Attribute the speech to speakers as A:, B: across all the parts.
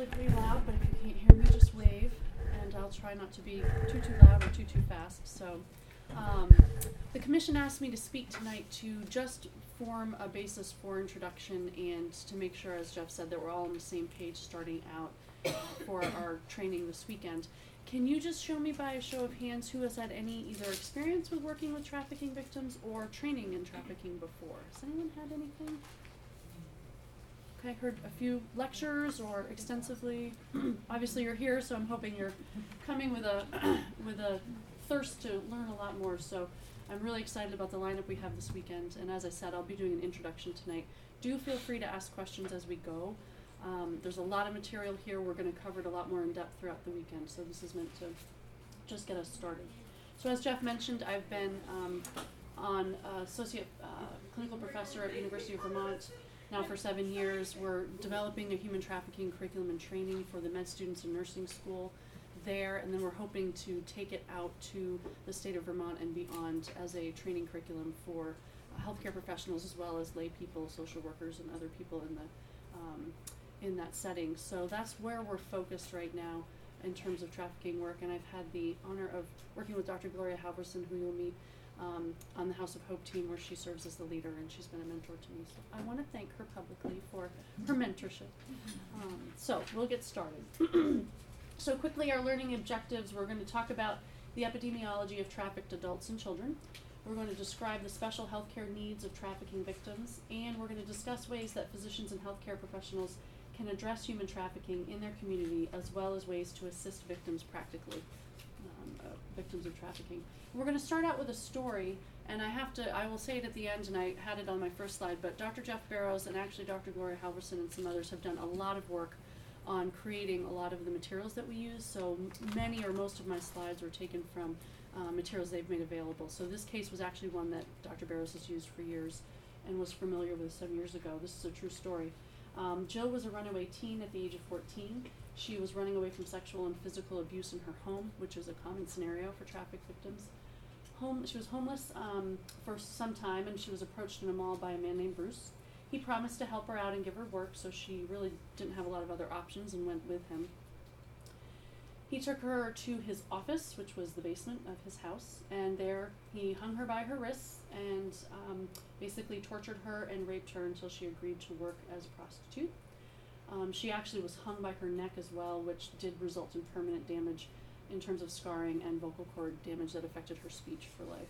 A: relatively loud, but if you can't hear me, just wave, and I'll try not to be too loud or too fast. So, the commission asked me to speak tonight to just form a basis for introduction and to make sure, as Jeff said, that we're all on the same page starting out for our training this weekend. Can you just show me by a show of hands who has had any either experience with working with trafficking victims or training in trafficking before? Has anyone had anything? Okay, heard a few lectures or extensively. Obviously you're here, so I'm hoping you're coming with a with a thirst to learn a lot more. So I'm really excited about the lineup we have this weekend. And as I said, I'll be doing an introduction tonight. Do feel free to ask questions as we go. There's a lot of material here. We're going to cover it a lot more in depth throughout the weekend. So this is meant to just get us started. So as Jeff mentioned, I've been on associate clinical professor at University of Vermont now for 7 years. We're developing a human trafficking curriculum and training for the med students in nursing school there, and then we're hoping to take it out to the state of Vermont and beyond as a training curriculum for healthcare professionals as well as lay people, social workers, and other people in that setting. So that's where we're focused right now in terms of trafficking work, and I've had the honor of working with Dr. Gloria Halverson, who you'll meet on the House of Hope team, where she serves as the leader, and she's been a mentor to me. So I want to thank her publicly for her mentorship. So we'll get started. So quickly, our learning objectives: we're going to talk about the epidemiology of trafficked adults and children. We're going to describe the special healthcare needs of trafficking victims, and we're going to discuss ways that physicians and healthcare professionals can address human trafficking in their community, as well as ways to assist victims practically, victims of trafficking. We're going to start out with a story, and I will say it at the end, and I had it on my first slide, but Dr. Jeff Barrows and actually Dr. Gloria Halverson and some others have done a lot of work on creating a lot of the materials that we use. So many or most of my slides were taken from materials they've made available. So this case was actually one that Dr. Barrows has used for years and was familiar with 7 years ago. This is a true story. Jill was a runaway teen at the age of 14. She was running away from sexual and physical abuse in her home, which is a common scenario for trafficked victims. She was homeless for some time, and she was approached in a mall by a man named Bruce. He promised to help her out and give her work, so she really didn't have a lot of other options and went with him. He took her to his office, which was the basement of his house, and there he hung her by her wrists and basically tortured her and raped her until she agreed to work as a prostitute. She actually was hung by her neck as well, which did result in permanent damage in terms of scarring and vocal cord damage that affected her speech for life.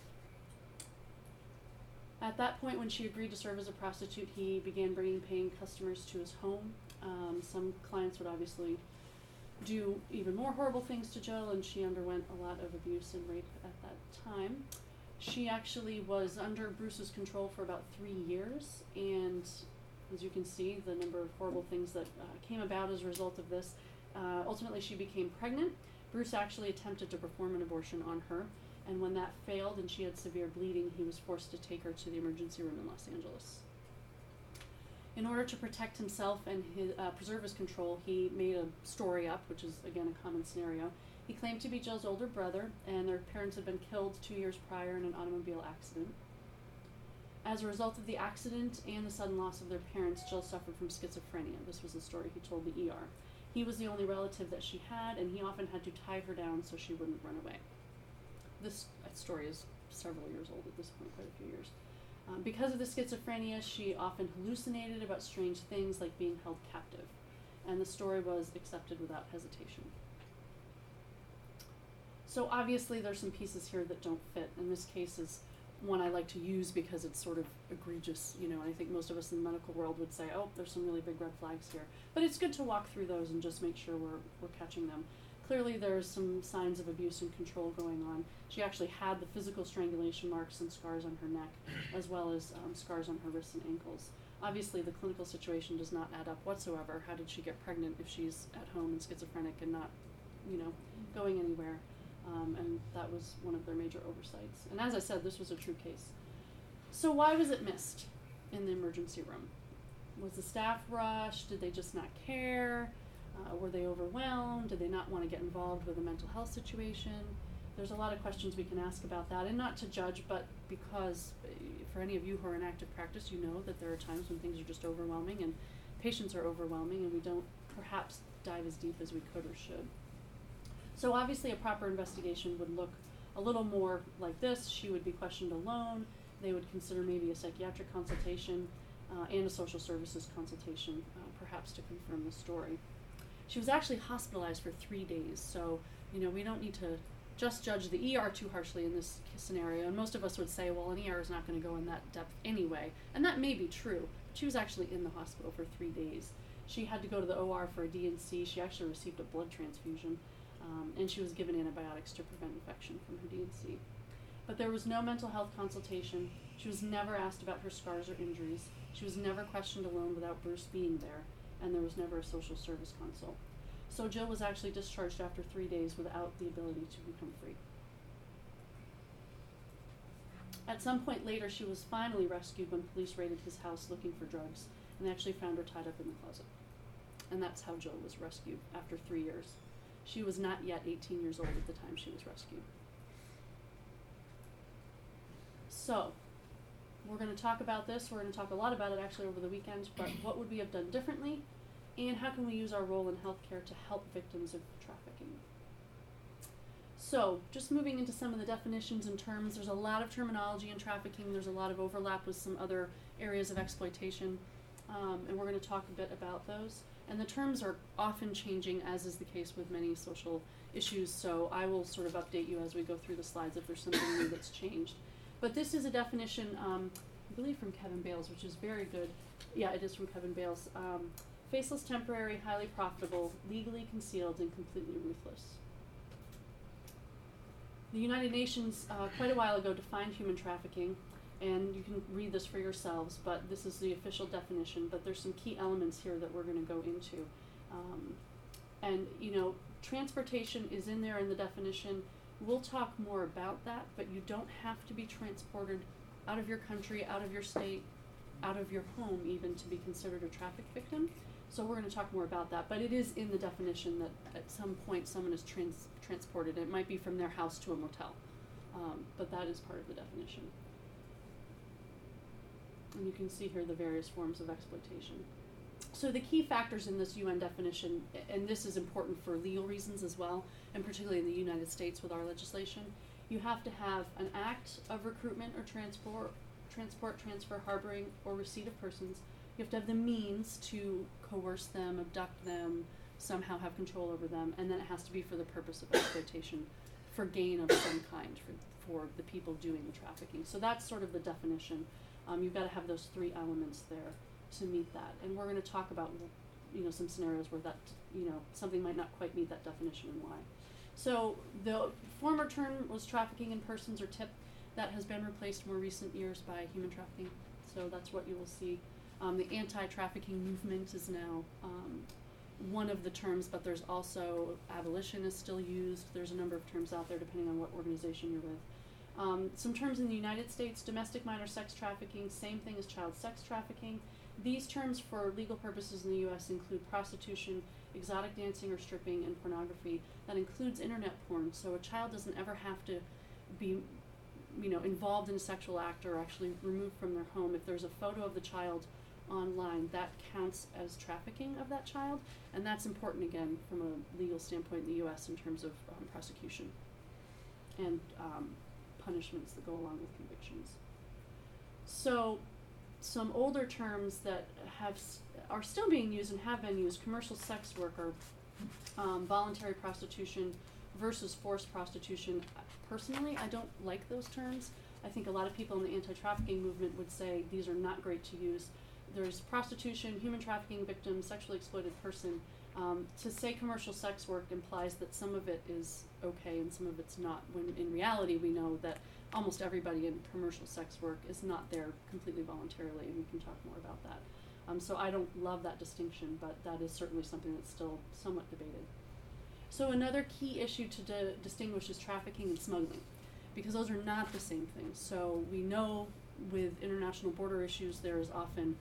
A: At that point, when she agreed to serve as a prostitute, he began bringing paying customers to his home. Some clients would obviously do even more horrible things to Jill, and she underwent a lot of abuse and rape at that time. She actually was under Bruce's control for about 3 years, and as you can see, the number of horrible things that came about as a result of this. Ultimately, she became pregnant. Bruce actually attempted to perform an abortion on her, and when that failed and she had severe bleeding, he was forced to take her to the emergency room in Los Angeles. In order to protect himself and preserve his control, he made a story up, which is, again, a common scenario. He claimed to be Jill's older brother, and their parents had been killed 2 years prior in an automobile accident. As a result of the accident and the sudden loss of their parents, Jill suffered from schizophrenia. This was the story he told the ER. He was the only relative that she had, and he often had to tie her down so she wouldn't run away. This story is several years old at this point, quite a few years. Because of the schizophrenia, she often hallucinated about strange things like being held captive, and the story was accepted without hesitation. So obviously there's some pieces here that don't fit, and this case is one I like to use because it's sort of egregious, and I think most of us in the medical world would say, oh, there's some really big red flags here. But it's good to walk through those and just make sure we're catching them. Clearly there's some signs of abuse and control going on. She actually had the physical strangulation marks and scars on her neck, as well as scars on her wrists and ankles. Obviously the clinical situation does not add up whatsoever. How did she get pregnant if she's at home and schizophrenic and not, going anywhere? And that was one of their major oversights. And as I said, this was a true case. So why was it missed in the emergency room? Was the staff rushed? Did they just not care? Were they overwhelmed? Did they not want to get involved with a mental health situation? There's a lot of questions we can ask about that, and not to judge, but because for any of you who are in active practice, you know that there are times when things are just overwhelming and patients are overwhelming, and we don't perhaps dive as deep as we could or should. So obviously a proper investigation would look a little more like this. She would be questioned alone. They would consider maybe a psychiatric consultation and a social services consultation, perhaps to confirm the story. She was actually hospitalized for 3 days, so we don't need to just judge the ER too harshly in this scenario. And most of us would say, well, an ER is not going to go in that depth anyway, and that may be true. But she was actually in the hospital for 3 days. She had to go to the OR for a D&C. She actually received a blood transfusion, and she was given antibiotics to prevent infection from her D&C. But there was no mental health consultation. She was never asked about her scars or injuries. She was never questioned alone without Bruce being there, and there was never a social service consult. So Jill was actually discharged after 3 days without the ability to become free. At some point later, she was finally rescued when police raided his house looking for drugs, and they actually found her tied up in the closet. And that's how Jill was rescued after 3 years. She was not yet 18 years old at the time she was rescued. So, we're going to talk about this. We're going to talk a lot about it actually over the weekend, but what would we have done differently? And how can we use our role in healthcare to help victims of trafficking? So, just moving into some of the definitions and terms, there's a lot of terminology in trafficking. There's a lot of overlap with some other areas of exploitation, and we're going to talk a bit about those. And the terms are often changing, as is the case with many social issues, so I will sort of update you as we go through the slides if there's something new that's changed. But this is a definition, I believe from Kevin Bales, which is very good. Yeah, it is from Kevin Bales. Faceless, temporary, highly profitable, legally concealed, and completely ruthless. The United Nations, quite a while ago, defined human trafficking, and you can read this for yourselves, but this is the official definition, but there's some key elements here that we're going to go into. And transportation is in there in the definition. We'll talk more about that, but you don't have to be transported out of your country, out of your state, out of your home even to be considered a traffic victim. So we're going to talk more about that, but it is in the definition that at some point someone is transported. It might be from their house to a motel, but that is part of the definition. And you can see here the various forms of exploitation. So the key factors in this UN definition, and this is important for legal reasons as well, and particularly in the United States with our legislation, you have to have an act of recruitment or transport, transfer, harboring, or receipt of persons. You have to have the means to coerce them, abduct them, somehow have control over them, and then it has to be for the purpose of exploitation, for gain of some kind, for the people doing the trafficking. So that's sort of the definition. You've got to have those three elements there to meet that. And we're going to talk about, some scenarios where that, something might not quite meet that definition and why. So the former term was trafficking in persons or tip. That has been replaced more recent years by human trafficking. So that's what you will see. The anti-trafficking movement is now one of the terms, but there's also abolition is still used. There's a number of terms out there depending on what organization you're with. Some terms in the United States: domestic minor sex trafficking, same thing as child sex trafficking. These terms for legal purposes in the U.S. include prostitution, exotic dancing or stripping, and pornography. That includes internet porn, so a child doesn't ever have to be involved in a sexual act or actually removed from their home. If there's a photo of the child online, that counts as trafficking of that child, and that's important again from a legal standpoint in the U.S. in terms of prosecution and punishments that go along with convictions. So some older terms that are still being used and have been used: commercial sex work, or voluntary prostitution versus forced prostitution. Personally, I don't like those terms. I think a lot of people in the anti-trafficking movement would say these are not great to use. There's prostitution, human trafficking victim, sexually exploited person. To say commercial sex work implies that some of it is okay and some of it's not, when in reality we know that almost everybody in commercial sex work is not there completely voluntarily, and we can talk more about that. So I don't love that distinction, but that is certainly something that's still somewhat debated. So another key issue to distinguish is trafficking and smuggling, because those are not the same thing. So we know with international border issues there are often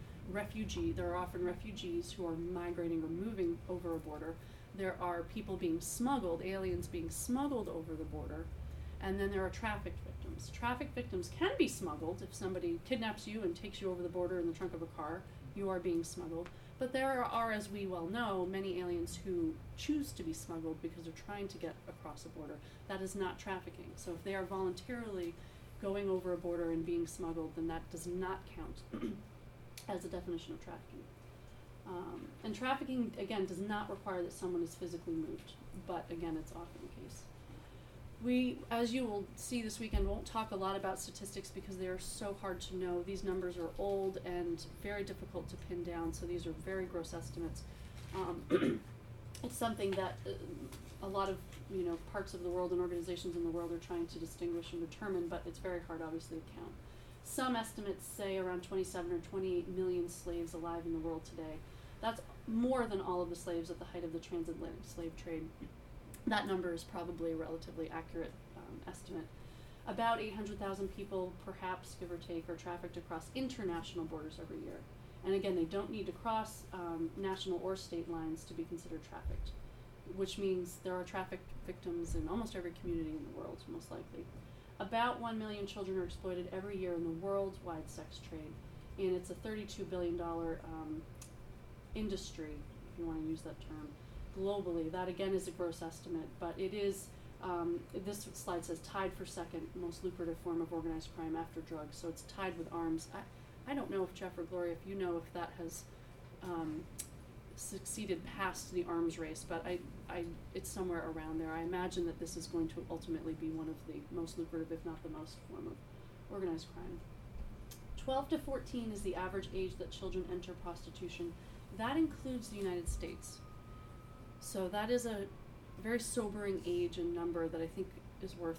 A: refugees who are migrating or moving over a border. There are people being smuggled, aliens being smuggled over the border, and then there are trafficked victims. Trafficked victims can be smuggled. If somebody kidnaps you and takes you over the border in the trunk of a car, you are being smuggled. But there are, as we well know, many aliens who choose to be smuggled because they're trying to get across a border. That is not trafficking. So if they are voluntarily going over a border and being smuggled, then that does not count as a definition of trafficking. And trafficking, again, does not require that someone is physically moved, but again, it's often the case. We, as you will see this weekend, won't talk a lot about statistics because they are so hard to know. These numbers are old and very difficult to pin down, so these are very gross estimates. It's something that a lot of parts of the world and organizations in the world are trying to distinguish and determine, but it's very hard, obviously, to count. Some estimates say around 27 or 28 million slaves alive in the world today. That's more than all of the slaves at the height of the transatlantic slave trade. That number is probably a relatively accurate estimate. About 800,000 people, perhaps, give or take, are trafficked across international borders every year. And again, they don't need to cross national or state lines to be considered trafficked, which means there are trafficked victims in almost every community in the world, most likely. About 1 million children are exploited every year in the worldwide sex trade, and it's a $32 billion industry, if you want to use that term, globally. That again is a gross estimate, but it is, this slide says tied for second most lucrative form of organized crime after drugs, so it's tied with arms. I don't know if Jeff or Gloria, if you know if that has succeeded past the arms race, but it's somewhere around there. I imagine that this is going to ultimately be one of the most lucrative, if not the most, form of organized crime. 12 to 14 is the average age that children enter prostitution. That includes the United States. So that is a very sobering age and number that I think is worth,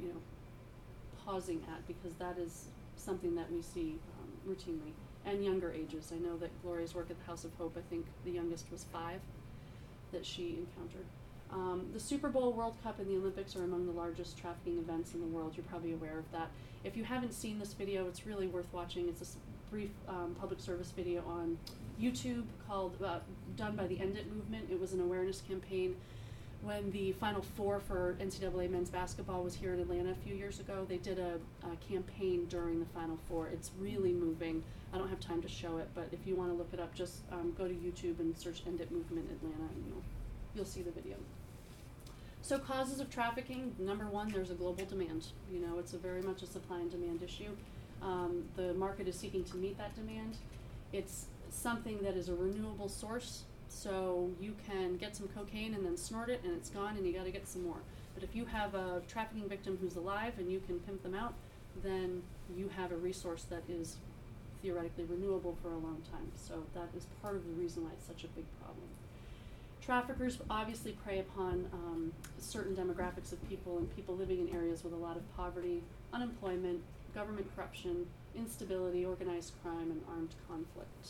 A: pausing at, because that is something that we see routinely. And younger ages. I know that Gloria's work at the House of Hope, I think the youngest was 5 that she encountered. The Super Bowl, World Cup, and the Olympics are among the largest trafficking events in the world. You're probably aware of that. If you haven't seen this video, it's really worth watching. It's a brief public service video on YouTube called, done by the End It movement. It was an awareness campaign when the Final Four for NCAA men's basketball was here in Atlanta a few years ago. They did a campaign during the Final Four. It's really moving. I don't have time to show it, but if you want to look it up, just go to YouTube and search End It Movement Atlanta, and you'll see the video. So causes of trafficking, number one, there's a global demand. It's very much a supply and demand issue. The market is seeking to meet that demand. It's something that is a renewable source, so you can get some cocaine and then snort it and it's gone and you got to get some more. But if you have a trafficking victim who's alive and you can pimp them out, then you have a resource that is theoretically renewable for a long time. So that is part of the reason why it's such a big problem. Traffickers obviously prey upon certain demographics of people and people living in areas with a lot of poverty, unemployment, government corruption, instability, organized crime, and armed conflict.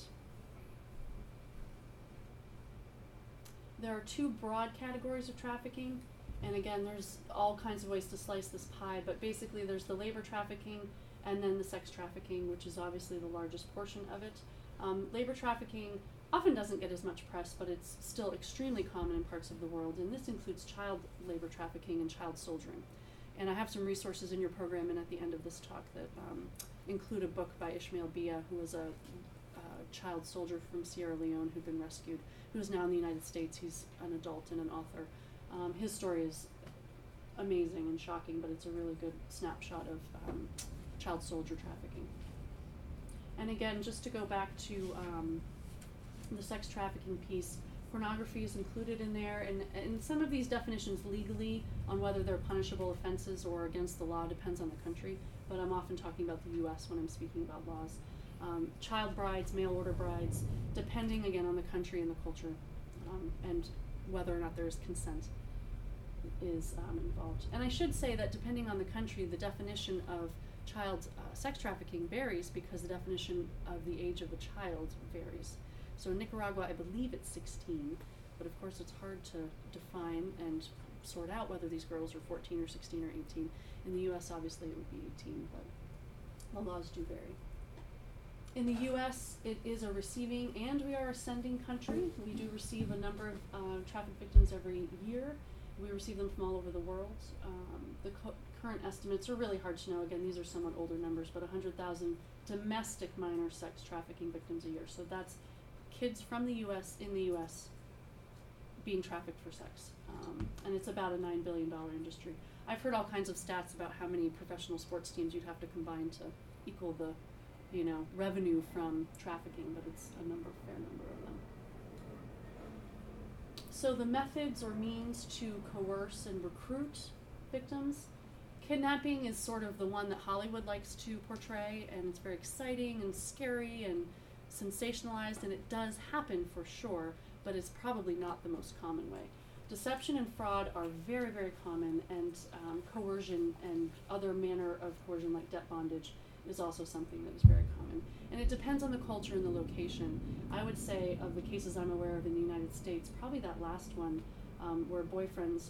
A: There are 2 broad categories of trafficking, and again, there's all kinds of ways to slice this pie, but basically there's the labor trafficking and then the sex trafficking, which is obviously the largest portion of it. Labor trafficking often doesn't get as much press, but it's still extremely common in parts of the world, and this includes child labor trafficking and child soldiering. And I have some resources in your program and at the end of this talk that include a book by Ishmael Bia, who was a child soldier from Sierra Leone who'd been rescued, who is now in the United States. He's an adult and an author. His story is amazing and shocking, but it's a really good snapshot of child soldier trafficking. And again, just to go back to the sex trafficking piece, pornography is included in there, and some of these definitions legally on whether they're punishable offenses or against the law depends on the country, but I'm often talking about the U.S. when I'm speaking about laws. Child brides, mail order brides, depending again on the country and the culture, and whether or not there is consent is involved. And I should say that depending on the country, the definition of child sex trafficking varies because the definition of the age of the child varies. So in Nicaragua, I believe it's 16, but of course it's hard to define and sort out whether these girls are 14 or 16 or 18. In the U.S., obviously it would be 18, but the laws do vary. In the U.S., it is a receiving and we are a sending country. We do receive a number of traffic victims every year. We receive them from all over the world. The current estimates are really hard to know. Again, these are somewhat older numbers, but 100,000 domestic minor sex trafficking victims a year. So that's kids from the U.S. in the U.S. being trafficked for sex. And it's about a $9 billion industry. I've heard all kinds of stats about how many professional sports teams you'd have to combine to equal the, revenue from trafficking, but it's a fair number of them. So the methods or means to coerce and recruit victims. Kidnapping is sort of the one that Hollywood likes to portray, and it's very exciting and scary and sensationalized, and it does happen for sure, but it's probably not the most common way. Deception and fraud are very, very common, and coercion and other manner of coercion like debt bondage is also something that is very common. And it depends on the culture and the location. I would say of the cases I'm aware of in the United States, probably that last one where boyfriends,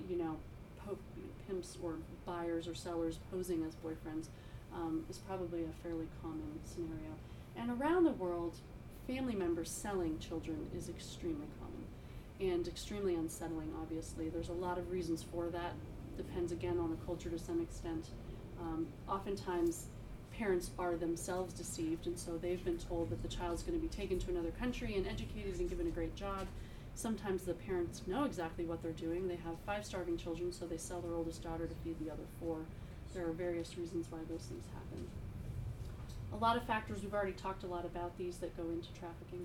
A: pimps or buyers or sellers posing as boyfriends is probably a fairly common scenario. And around the world, family members selling children is extremely common and extremely unsettling, obviously. There's a lot of reasons for that. Depends, again, on the culture to some extent. Oftentimes, parents are themselves deceived, and so they've been told that the child's going to be taken to another country and educated and given a great job. Sometimes the parents know exactly what they're doing. They have 5 starving children, so they sell their oldest daughter to feed the other 4. There are various reasons why those things happen. A lot of factors, we've already talked a lot about these that go into trafficking.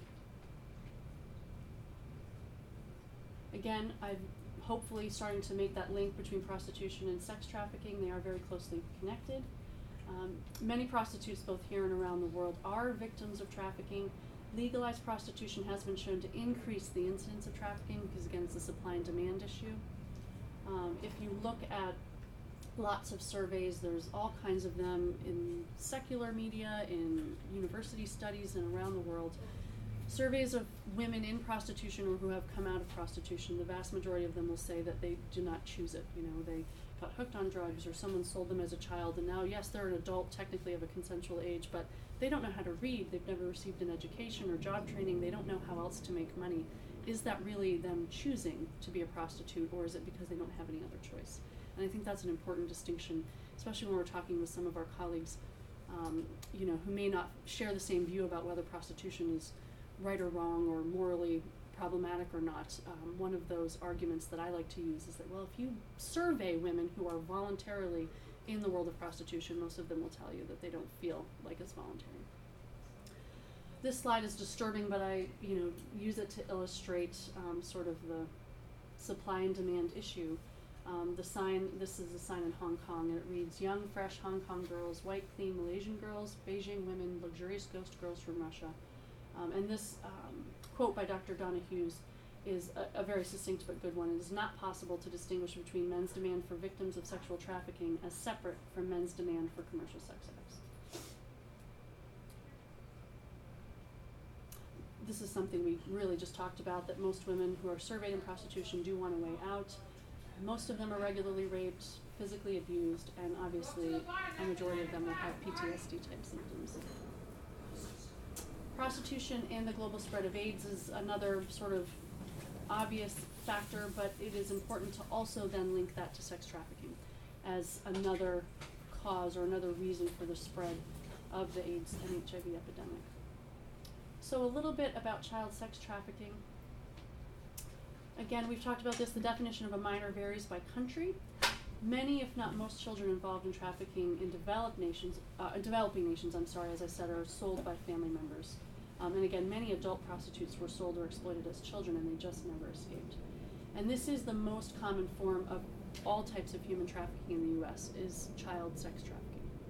A: Again, I'm hopefully starting to make that link between prostitution and sex trafficking. They are very closely connected. Many prostitutes, both here and around the world, are victims of trafficking. Legalized prostitution has been shown to increase the incidence of trafficking because, again, it's a supply and demand issue. If you look at lots of surveys, there's all kinds of them in secular media, in university studies, and around the world. Surveys of women in prostitution or who have come out of prostitution, the vast majority of them will say that they do not choose it. They got hooked on drugs or someone sold them as a child, and now, yes, they're an adult technically of a consensual age, but they don't know how to read. They've never received an education or job training. They don't know how else to make money. Is that really them choosing to be a prostitute, or is it because they don't have any other choice? And I think that's an important distinction, especially when we're talking with some of our colleagues, who may not share the same view about whether prostitution is right or wrong or morally problematic or not. One of those arguments that I like to use is that, well, if you survey women who are voluntarily in the world of prostitution, most of them will tell you that they don't feel like it's voluntary. This slide is disturbing, but I use it to illustrate sort of the supply and demand issue. This is a sign in Hong Kong, and it reads, "Young, fresh Hong Kong girls, white, clean Malaysian girls, Beijing women, luxurious ghost girls from Russia." And this quote by Dr. Donna Hughes is a very succinct but good one. It is not possible to distinguish between men's demand for victims of sexual trafficking as separate from men's demand for commercial sex acts. This is something we really just talked about, that most women who are surveyed in prostitution do want a way out. Most of them are regularly raped, physically abused, and obviously a majority of them will have PTSD type symptoms. Prostitution and the global spread of AIDS is another sort of obvious factor, but it is important to also then link that to sex trafficking as another cause or another reason for the spread of the AIDS and HIV epidemic. So a little bit about child sex trafficking. Again, we've talked about this. The definition of a minor varies by country. Many, if not most, children involved in trafficking in developing nations, as I said, are sold by family members. And again, many adult prostitutes were sold or exploited as children, and they just never escaped. And this is the most common form of all types of human trafficking in the U.S. is child sex trafficking.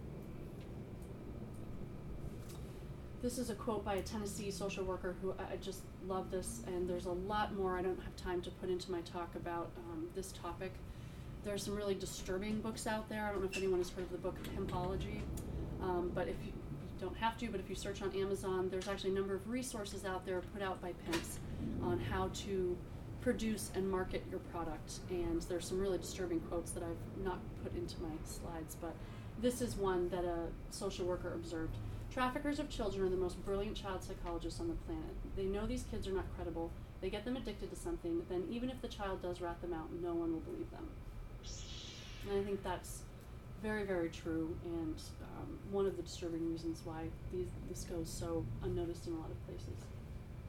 A: This is a quote by a Tennessee social worker who I just love this, and there's a lot more I don't have time to put into my talk about this topic. There's some really disturbing books out there. I don't know if anyone has heard of the book Pimpology, but if you don't have to, but if you search on Amazon, there's actually a number of resources out there put out by pimps on how to produce and market your product. And there's some really disturbing quotes that I've not put into my slides, but this is one that a social worker observed. "Traffickers of children are the most brilliant child psychologists on the planet. They know these kids are not credible. They get them addicted to something. Then even if the child does rat them out, no one will believe them." And I think that's very, very true, and one of the disturbing reasons why this goes so unnoticed in a lot of places.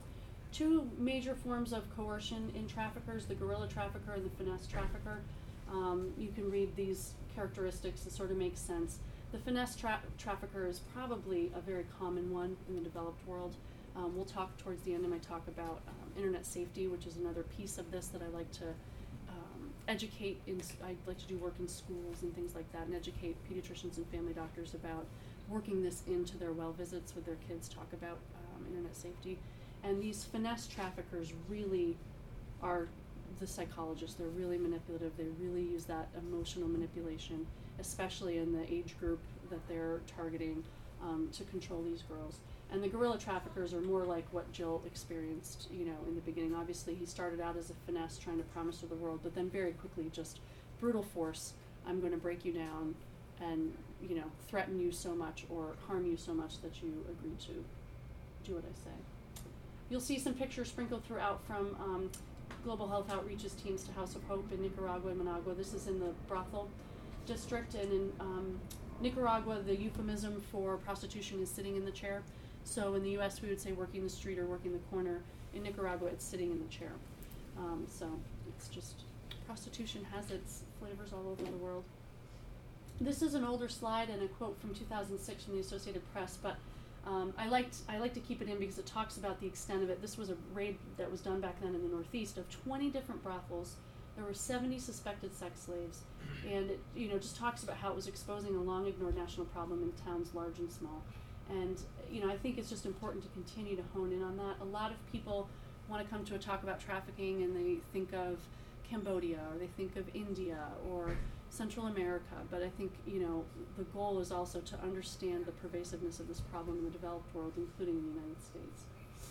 A: two major forms of coercion in traffickers, the guerrilla trafficker and the finesse trafficker. You can read these characteristics, it sort of makes sense. The finesse trafficker is probably a very common one in the developed world. We'll talk towards the end of my talk about internet safety, which is another piece of this that I like to educate. I like to do work in schools and things like that, and educate pediatricians and family doctors about working this into their well visits with their kids, talk about internet safety. And these finesse traffickers really are the psychologists. They're really manipulative. They really use that emotional manipulation, especially in the age group that they're targeting, to control these girls. And the guerrilla traffickers are more like what Jill experienced, in the beginning. Obviously, he started out as a finesse trying to promise her the world, but then very quickly just brutal force. I'm going to break you down and, threaten you so much or harm you so much that you agree to do what I say. You'll see some pictures sprinkled throughout from Global Health Outreach's teams to House of Hope in Nicaragua and Managua. This is in the brothel district, and in Nicaragua, the euphemism for prostitution is sitting in the chair. So in the U.S., we would say working the street or working the corner. In Nicaragua, it's sitting in the chair. So it's just, prostitution has its flavors all over the world. This is an older slide and a quote from 2006 from the Associated Press, but I like to keep it in because it talks about the extent of it. This was a raid that was done back then in the Northeast of 20 different brothels. There were 70 suspected sex slaves, and it just talks about how it was exposing a long ignored national problem in towns large and small. And I think it's just important to continue to hone in on that. A lot of people want to come to a talk about trafficking and they think of Cambodia or they think of India or Central America, but I think the goal is also to understand the pervasiveness of this problem in the developed world, including in the United States.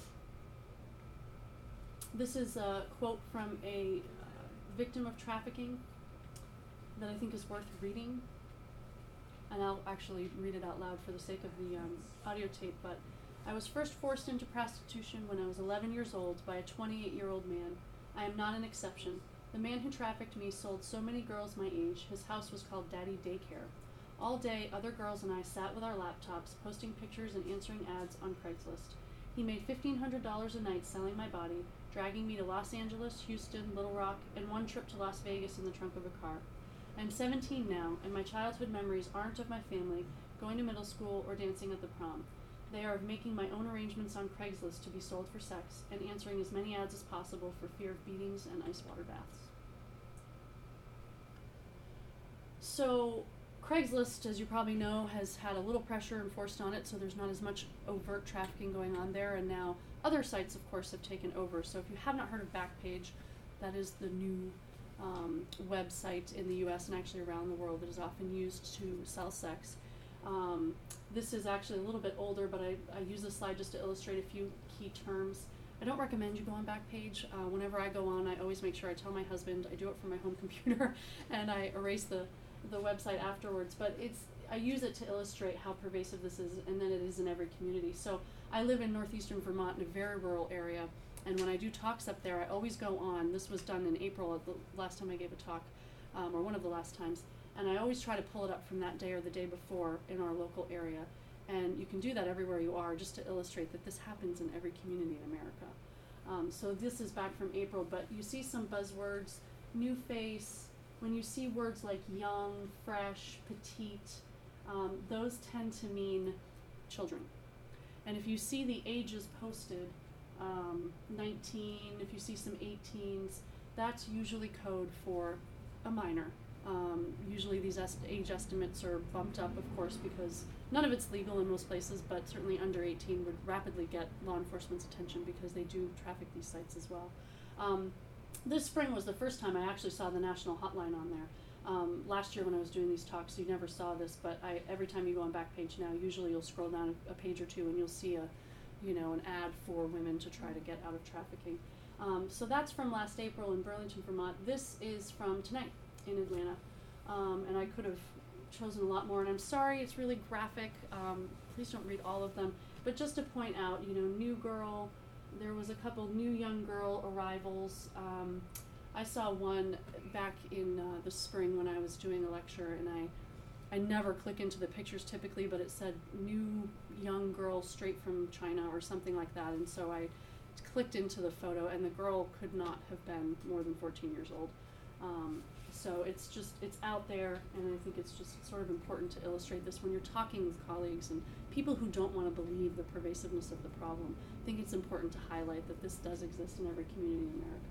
A: This is a quote from a victim of trafficking that I think is worth reading, and I'll actually read it out loud for the sake of the audio tape. But I was first forced into prostitution when I was 11 years old by a 28-year-old man. I am not an exception. The man who trafficked me sold so many girls my age. His house was called Daddy Daycare. All day, other girls and I sat with our laptops, posting pictures and answering ads on Craigslist. He made $1,500 a night selling my body, dragging me to Los Angeles, Houston, Little Rock, and one trip to Las Vegas in the trunk of a car. I'm 17 now, and my childhood memories aren't of my family, going to middle school, or dancing at the prom. They are of making my own arrangements on Craigslist to be sold for sex, and answering as many ads as possible for fear of beatings and ice water baths. So Craigslist, as you probably know, has had a little pressure enforced on it, so there's not as much overt trafficking going on there, and now other sites, of course, have taken over. So if you have not heard of Backpage, that is the new website in the U.S. and actually around the world that is often used to sell sex. This is actually a little bit older, but I use this slide just to illustrate a few key terms. I don't recommend you go on Backpage. Whenever I go on, I always make sure I tell my husband. I do it from my home computer, and I erase the website afterwards. But I use it to illustrate how pervasive this is, and then it is in every community. So I live in northeastern Vermont in a very rural area, and when I do talks up there, I always go on. This was done in April, the last time I gave a talk, or one of the last times. And I always try to pull it up from that day or the day before in our local area. And you can do that everywhere you are, just to illustrate that this happens in every community in America. So this is back from April, but you see some buzzwords, new face. When you see words like young, fresh, petite, those tend to mean children. And if you see the ages posted, 19, if you see some 18s, that's usually code for a minor. Usually these age estimates are bumped up, of course, because none of it's legal in most places, but certainly under 18 would rapidly get law enforcement's attention because they do traffic these sites as well. This spring was the first time I actually saw the national hotline on there. Last year when I was doing these talks, you never saw this, but every time you go on Backpage now, usually you'll scroll down a page or two and you'll see an ad for women to try to get out of trafficking. So that's from last April in Burlington, Vermont. This is from tonight in Atlanta, and I could have chosen a lot more, and I'm sorry, it's really graphic. Please don't read all of them, but just to point out, new girl, there was a couple new young girl arrivals. I saw one back in the spring when I was doing a lecture, and I never click into the pictures typically, but it said new young girl straight from China or something like that, and so I clicked into the photo, and the girl could not have been more than 14 years old. So it's out there, and I think it's just sort of important to illustrate this when you're talking with colleagues and people who don't want to believe the pervasiveness of the problem. I think it's important to highlight that this does exist in every community in America.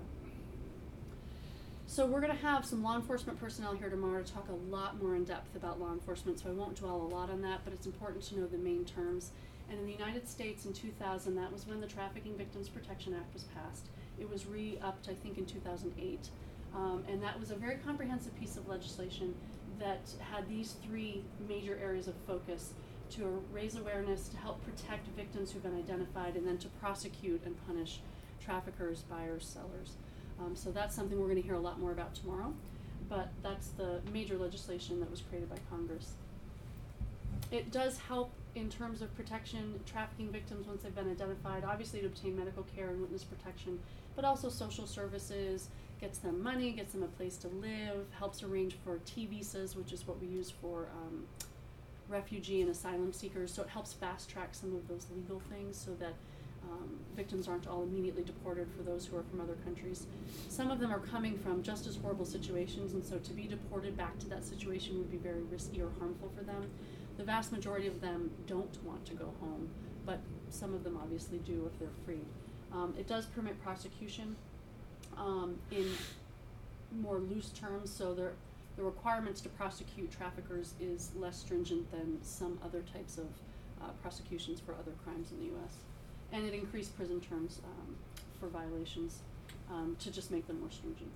A: So we're going to have some law enforcement personnel here tomorrow to talk a lot more in depth about law enforcement, so I won't dwell a lot on that, but it's important to know the main terms. And in the United States in 2000, that was when the Trafficking Victims Protection Act was passed. It was re-upped, I think, in 2008. And that was a very comprehensive piece of legislation that had these three major areas of focus: to raise awareness, to help protect victims who've been identified, and then to prosecute and punish traffickers, buyers, sellers. So that's something we're going to hear a lot more about tomorrow, but that's the major legislation that was created by Congress. It does help in terms of protection, trafficking victims once they've been identified, obviously to obtain medical care and witness protection, but also social services, gets them money, gets them a place to live, helps arrange for T visas, which is what we use for refugee and asylum seekers. So it helps fast track some of those legal things so that victims aren't all immediately deported for those who are from other countries. Some of them are coming from just as horrible situations, and so to be deported back to that situation would be very risky or harmful for them. The vast majority of them don't want to go home, but some of them obviously do if they're freed. It does permit prosecution in more loose terms, so the requirements to prosecute traffickers is less stringent than some other types of prosecutions for other crimes in the U.S. And it increased prison terms for violations to just make them more stringent.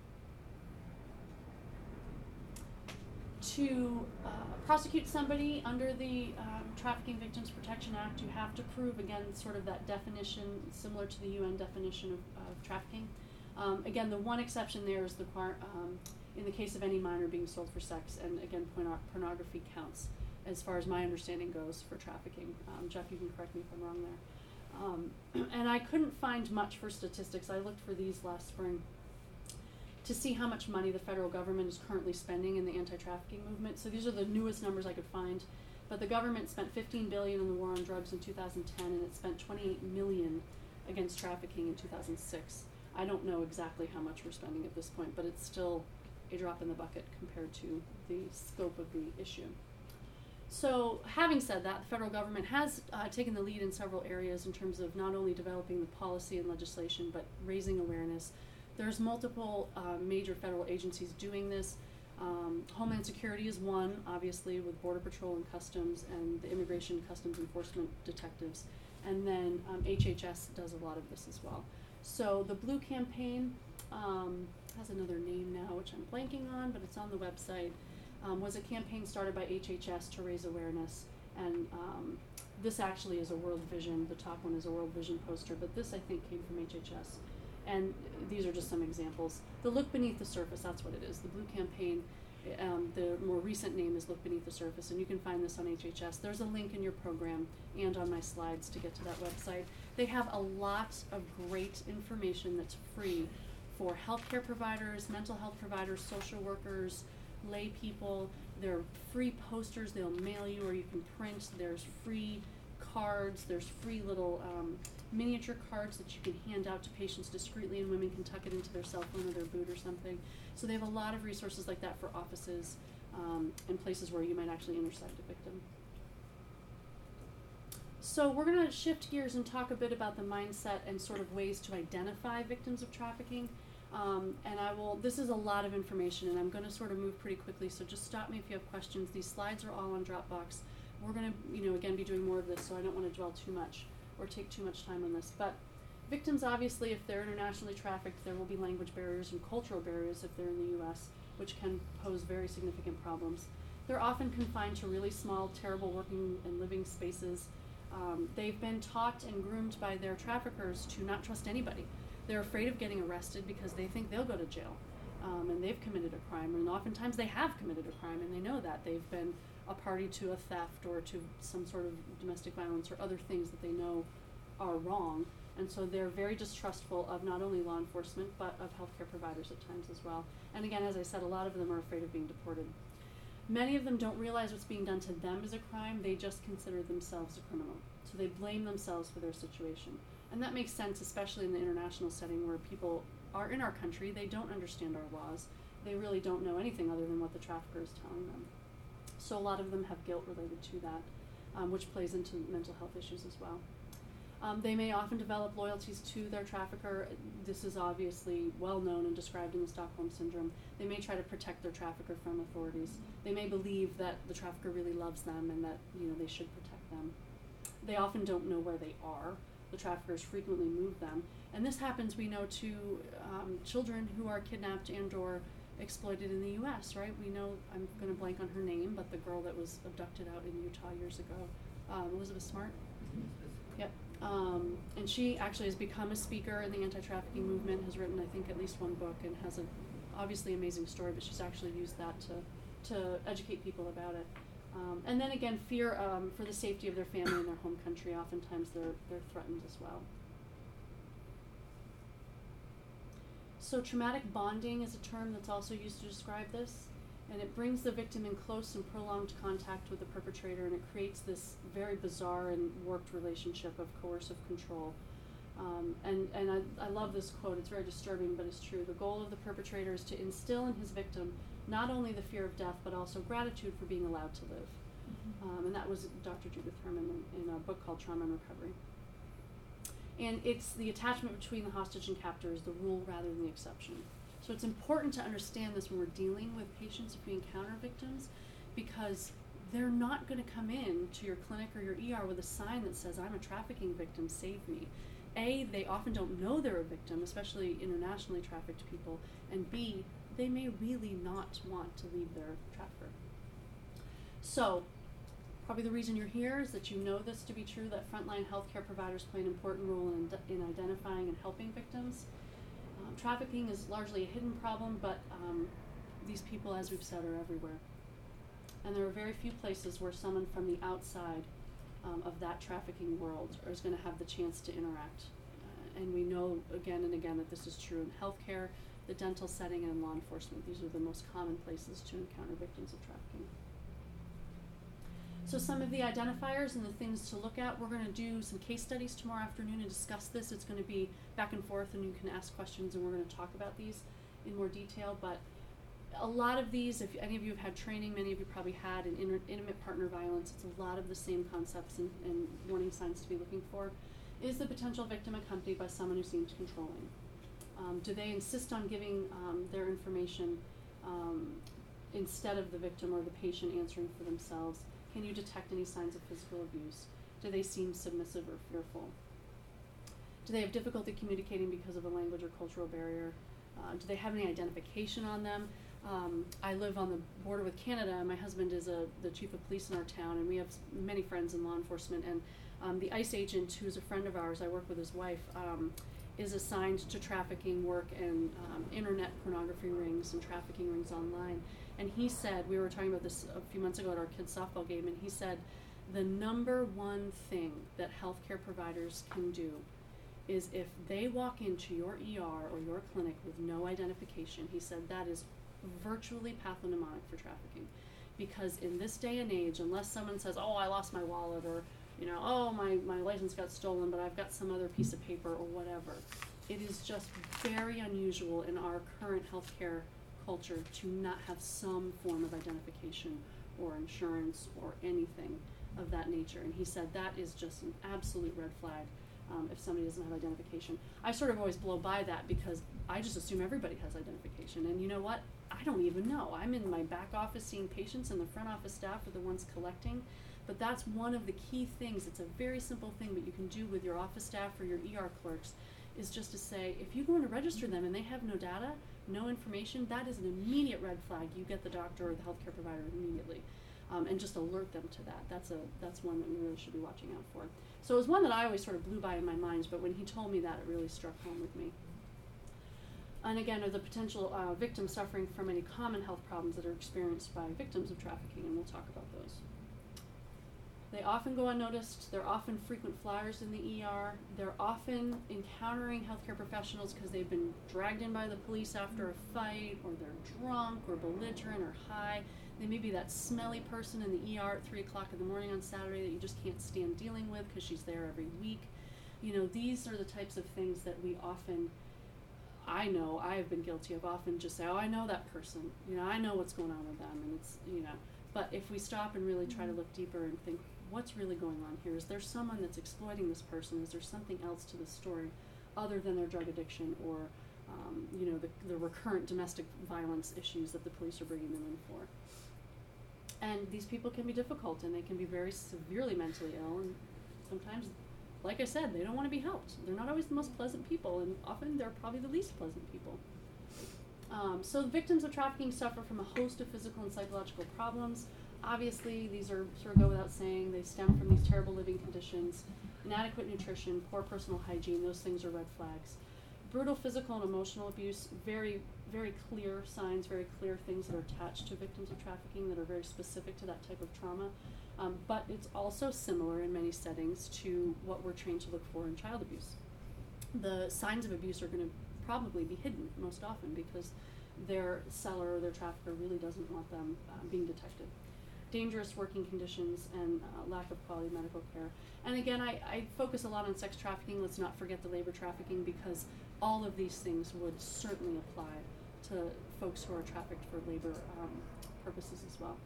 A: To prosecute somebody under the Trafficking Victims Protection Act, you have to prove, again, sort of that definition similar to the UN definition of trafficking. Again, the one exception there is in the case of any minor being sold for sex, and again, pornography counts as far as my understanding goes for trafficking. Jeff, you can correct me if I'm wrong there. And I couldn't find much for statistics. I looked for these last spring to see how much money the federal government is currently spending in the anti-trafficking movement. So these are the newest numbers I could find. But the government spent $15 billion in the war on drugs in 2010, and it spent $28 million against trafficking in 2006. I don't know exactly how much we're spending at this point, but it's still a drop in the bucket compared to the scope of the issue. So having said that, the federal government has taken the lead in several areas in terms of not only developing the policy and legislation, but raising awareness. There's multiple major federal agencies doing this. Homeland Security is one, obviously, with Border Patrol and Customs and the Immigration and Customs Enforcement detectives. And then HHS does a lot of this as well. So the Blue Campaign has another name now, which I'm blanking on, but it's on the website. Was a campaign started by HHS to raise awareness, and this actually is a World Vision. The top one is a World Vision poster, but this I think came from HHS. And these are just some examples. The Look Beneath the Surface, that's what it is. The Blue Campaign, the more recent name is Look Beneath the Surface, and you can find this on HHS. There's a link in your program and on my slides to get to that website. They have a lot of great information that's free for healthcare providers, mental health providers, social workers, lay people. There are free posters they'll mail you or you can print. There's free cards. There's free little miniature cards that you can hand out to patients discreetly, and women can tuck it into their cell phone or their boot or something. So they have a lot of resources like that for offices and places where you might actually intercept a victim. So we're going to shift gears and talk a bit about the mindset and sort of ways to identify victims of trafficking. This is a lot of information, and I'm going to sort of move pretty quickly, so just stop me if you have questions. These slides are all on Dropbox. We're going to, again, be doing more of this, so I don't want to dwell too much or take too much time on this. But victims, obviously, if they're internationally trafficked, there will be language barriers and cultural barriers if they're in the U.S., which can pose very significant problems. They're often confined to really small, terrible working and living spaces. They've been taught and groomed by their traffickers to not trust anybody. They're afraid of getting arrested because they think they'll go to jail, and they've committed a crime, and oftentimes they have committed a crime, and they know that. They've been a party to a theft or to some sort of domestic violence or other things that they know are wrong, and so they're very distrustful of not only law enforcement, but of healthcare providers at times as well. And again, as I said, a lot of them are afraid of being deported. Many of them don't realize what's being done to them as a crime. They just consider themselves a criminal. So they blame themselves for their situation. And that makes sense, especially in the international setting where people are in our country, they don't understand our laws, they really don't know anything other than what the trafficker is telling them. So a lot of them have guilt related to that, which plays into mental health issues as well. They may often develop loyalties to their trafficker. This is obviously well known and described in the Stockholm Syndrome. They may try to protect their trafficker from authorities. They may believe that the trafficker really loves them and that they should protect them. They often don't know where they are. The traffickers frequently move them. And this happens, we know, to children who are kidnapped and or exploited in the U.S., right? We know, I'm going to blank on her name, but the girl that was abducted out in Utah years ago, Elizabeth Smart. Yep. And she actually has become a speaker in the anti-trafficking movement, has written, I think, at least one book, and has an obviously amazing story, but she's actually used that to educate people about it. And then again, fear for the safety of their family and their home country. Oftentimes they're threatened as well. So traumatic bonding is a term that's also used to describe this, and it brings the victim in close and prolonged contact with the perpetrator, and it creates this very bizarre and warped relationship of coercive control. And I love this quote. It's very disturbing, but it's true. The goal of the perpetrator is to instill in his victim not only the fear of death, but also gratitude for being allowed to live. Mm-hmm. And that was Dr. Judith Herman in a book called Trauma and Recovery. And it's the attachment between the hostage and captor is the rule rather than the exception. So it's important to understand this when we're dealing with patients if we encounter victims, because they're not going to come in to your clinic or your ER with a sign that says, I'm a trafficking victim, save me. A, they often don't know they're a victim, especially internationally trafficked people, and B, they may really not want to leave their trafficker. So, probably the reason you're here is that you know this to be true, that frontline healthcare providers play an important role in identifying and helping victims. Trafficking is largely a hidden problem, but these people, as we've said, are everywhere. And there are very few places where someone from the outside of that trafficking world is going to have the chance to interact. And we know again and again that this is true in healthcare, the dental setting, and in law enforcement. These are the most common places to encounter victims of trafficking. So some of the identifiers and the things to look at, we're going to do some case studies tomorrow afternoon and discuss this. It's going to be back and forth, and you can ask questions, and we're going to talk about these in more detail. But a lot of these, if any of you have had training, many of you probably had in intimate partner violence, it's a lot of the same concepts and warning signs to be looking for. Is the potential victim accompanied by someone who seems controlling? Do they insist on giving their information instead of the victim or the patient answering for themselves? Can you detect any signs of physical abuse? Do they seem submissive or fearful? Do they have difficulty communicating because of a language or cultural barrier? Do they have any identification on them? I live on the border with Canada, and my husband is the chief of police in our town, and we have many friends in law enforcement. And the ICE agent, who's a friend of ours, I work with his wife, is assigned to trafficking work and internet pornography rings and trafficking rings online. And he said, we were talking about this a few months ago at our kids' softball game, and he said, the number one thing that healthcare providers can do is if they walk into your ER or your clinic with no identification, he said that is virtually pathognomonic for trafficking. Because in this day and age, unless someone says, oh, I lost my wallet, or oh, my license got stolen, but I've got some other piece of paper or whatever, it is just very unusual in our current healthcare culture to not have some form of identification or insurance or anything of that nature. And he said that is just an absolute red flag if somebody doesn't have identification. I sort of always blow by that because I just assume everybody has identification. And you know what? I don't even know. I'm in my back office seeing patients, and the front office staff are the ones collecting. But that's one of the key things. It's a very simple thing that you can do with your office staff or your ER clerks, is just to say, if you go in to register them and they have no data, no information, that is an immediate red flag. You get the doctor or the healthcare provider immediately, and just alert them to that. That's one that we really should be watching out for. So it was one that I always sort of blew by in my mind, but when he told me that, it really struck home with me. And again, are the potential victims suffering from any common health problems that are experienced by victims of trafficking, and we'll talk about those. They often go unnoticed. They're often frequent flyers in the ER. They're often encountering healthcare professionals because they've been dragged in by the police after a fight, or they're drunk or belligerent or high. They may be that smelly person in the ER at 3 o'clock in the morning on Saturday that you just can't stand dealing with because she's there every week. You know, these are the types of things that we often, I know I've been guilty of, often just say, oh, I know that person, you know, I know what's going on with them, and it's, you know, but if we stop and really try to look deeper and think, what's really going on here? Is there someone that's exploiting this person? Is there something else to the story other than their drug addiction or, you know, the recurrent domestic violence issues that the police are bringing them in for? And these people can be difficult, and they can be very severely mentally ill, and sometimes, like I said, they don't want to be helped. They're not always the most pleasant people, and often they're probably the least pleasant people. So the victims of trafficking suffer from a host of physical and psychological problems. Obviously, these are sort of go without saying. They stem from these terrible living conditions, inadequate nutrition, poor personal hygiene. Those things are red flags. Brutal physical and emotional abuse, very, very clear signs, very clear things that are attached to victims of trafficking that are very specific to that type of trauma. But it's also similar in many settings to what we're trained to look for in child abuse. The signs of abuse are going to probably be hidden most often because their seller or their trafficker really doesn't want them being detected. Dangerous working conditions and lack of quality medical care. And again, I focus a lot on sex trafficking. Let's not forget the labor trafficking, because all of these things would certainly apply to folks who are trafficked for labor purposes as well.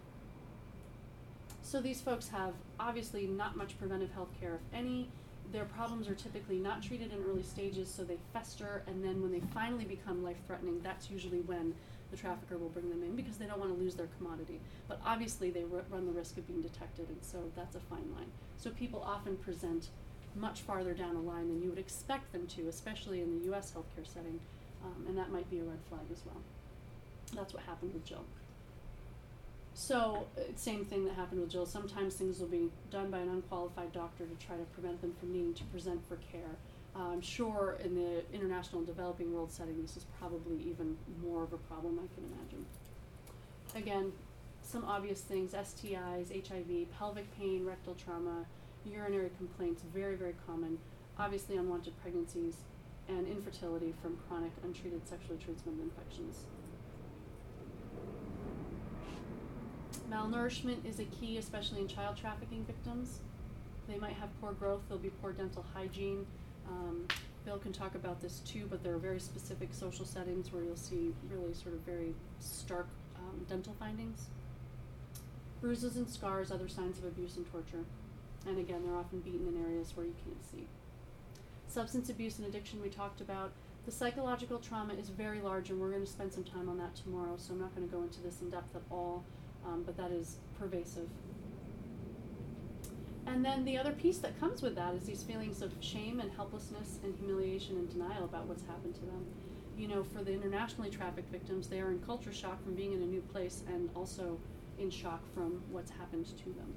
A: So these folks have obviously not much preventive health care, if any. Their problems are typically not treated in early stages, so they fester, and then when they finally become life-threatening, that's usually when the trafficker will bring them in, because they don't want to lose their commodity. But obviously they run the risk of being detected, and so that's a fine line. So people often present much farther down the line than you would expect them to, especially in the U.S. healthcare setting, and that might be a red flag as well. That's what happened with Jill. So, same thing that happened with Jill. Sometimes things will be done by an unqualified doctor to try to prevent them from needing to present for care. I'm sure in the international and developing world setting, this is probably even more of a problem, I can imagine. Again, some obvious things: STIs, HIV, pelvic pain, rectal trauma, urinary complaints, very, very common. Obviously unwanted pregnancies, and infertility from chronic untreated sexually transmitted infections. Malnourishment is a key, especially in child trafficking victims. They might have poor growth, there'll be poor dental hygiene. Bill can talk about this too, but there are very specific social settings where you'll see really sort of very stark dental findings. Bruises and scars, other signs of abuse and torture. And again, they're often beaten in areas where you can't see. Substance abuse and addiction we talked about. The psychological trauma is very large, and we're going to spend some time on that tomorrow, so I'm not going to go into this in depth at all. But that is pervasive. And then the other piece that comes with that is these feelings of shame and helplessness and humiliation and denial about what's happened to them. You know, for the internationally trafficked victims, they are in culture shock from being in a new place and also in shock from what's happened to them.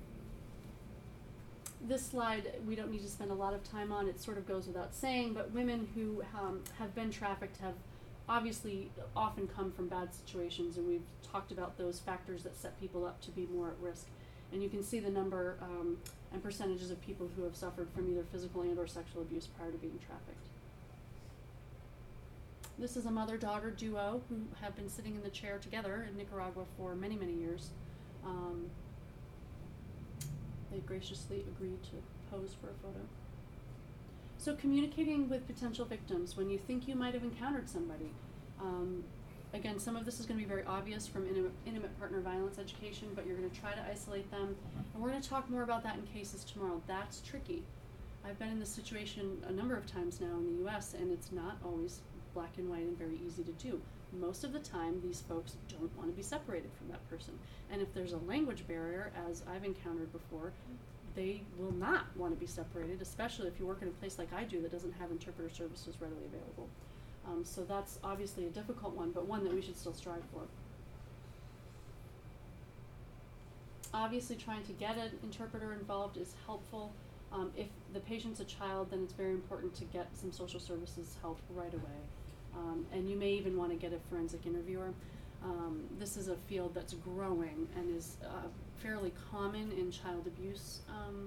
A: This slide we don't need to spend a lot of time on. It sort of goes without saying, but women who have been trafficked have obviously often come from bad situations, and we've talked about those factors that set people up to be more at risk. And you can see the number and percentages of people who have suffered from either physical and or sexual abuse prior to being trafficked. This is a mother-daughter duo who have been sitting in the chair together in Nicaragua for many, many years. They graciously agreed to pose for a photo. So communicating with potential victims when you think you might have encountered somebody. Again, some of this is going to be very obvious from intimate partner violence education, but you're going to try to isolate them. And we're going to talk more about that in cases tomorrow. That's tricky. I've been in this situation a number of times now in the U.S., and it's not always black and white and very easy to do. Most of the time, these folks don't want to be separated from that person. And if there's a language barrier, as I've encountered before, they will not want to be separated, especially if you work in a place like I do that doesn't have interpreter services readily available. So that's obviously a difficult one, but one that we should still strive for. Obviously, trying to get an interpreter involved is helpful. If the patient's a child, then it's very important to get some social services help right away. And you may even want to get a forensic interviewer. This is a field that's growing and is fairly common in child abuse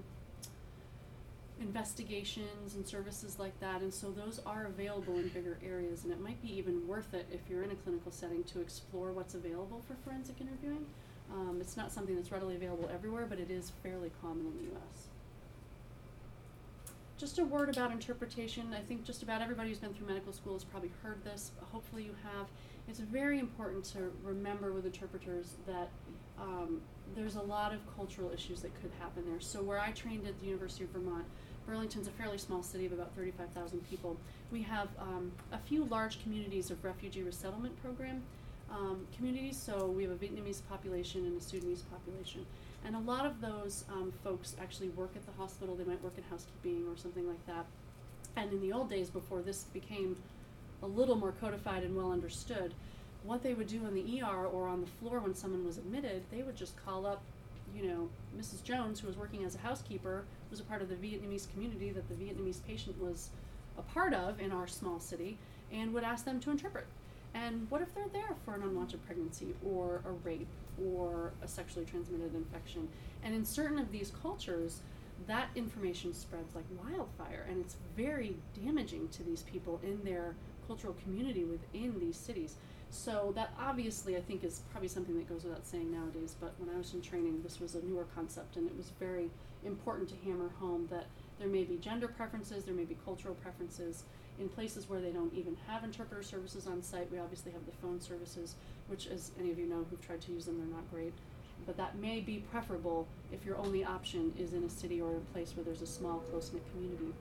A: investigations and services like that, and so those are available in bigger areas, and it might be even worth it if you're in a clinical setting to explore what's available for forensic interviewing. It's not something that's readily available everywhere, but it is fairly common in the U.S. Just a word about interpretation. I think just about everybody who's been through medical school has probably heard this. Hopefully you have. It's very important to remember with interpreters that there's a lot of cultural issues that could happen there. So where I trained at the University of Vermont, Burlington's a fairly small city of about 35,000 people. We have a few large communities of refugee resettlement program communities. So we have a Vietnamese population and a Sudanese population. And a lot of those folks actually work at the hospital. They might work in housekeeping or something like that. And in the old days, before this became a little more codified and well understood, what they would do in the ER or on the floor when someone was admitted, they would just call up, Mrs. Jones, who was working as a housekeeper, was a part of the Vietnamese community that the Vietnamese patient was a part of in our small city, and would ask them to interpret. And what if they're there for an unwanted pregnancy or a rape or a sexually transmitted infection? And in certain of these cultures, that information spreads like wildfire, and it's very damaging to these people in their cultural community within these cities. So that obviously I think is probably something that goes without saying nowadays, but when I was in training, this was a newer concept, and it was very important to hammer home that there may be gender preferences, there may be cultural preferences. In places where they don't even have interpreter services on site, we obviously have the phone services, which, as any of you know who've tried to use them, they're not great. But that may be preferable if your only option is in a city or a place where there's a small, close-knit community.